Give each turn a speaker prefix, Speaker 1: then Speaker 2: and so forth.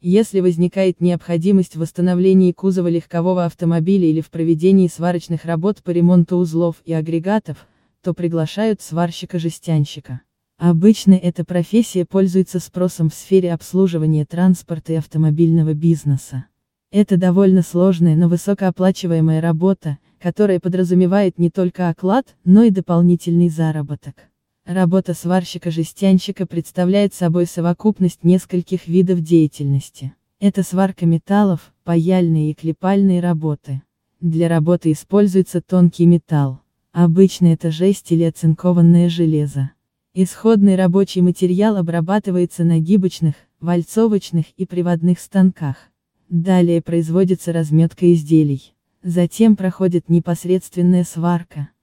Speaker 1: Если возникает необходимость в восстановлении кузова легкового автомобиля или в проведении сварочных работ по ремонту узлов и агрегатов, то приглашают сварщика-жестянщика. Обычно эта профессия пользуется спросом в сфере обслуживания транспорта и автомобильного бизнеса. Это довольно сложная, но высокооплачиваемая работа, которая подразумевает не только оклад, но и дополнительный заработок. Работа сварщика-жестянщика представляет собой совокупность нескольких видов деятельности. Это сварка металлов, паяльные и клепальные работы. Для работы используется тонкий металл. Обычно это жесть или оцинкованное железо. Исходный рабочий материал обрабатывается на гибочных, вальцовочных и приводных станках. Далее производится разметка изделий. Затем проходит непосредственная сварка.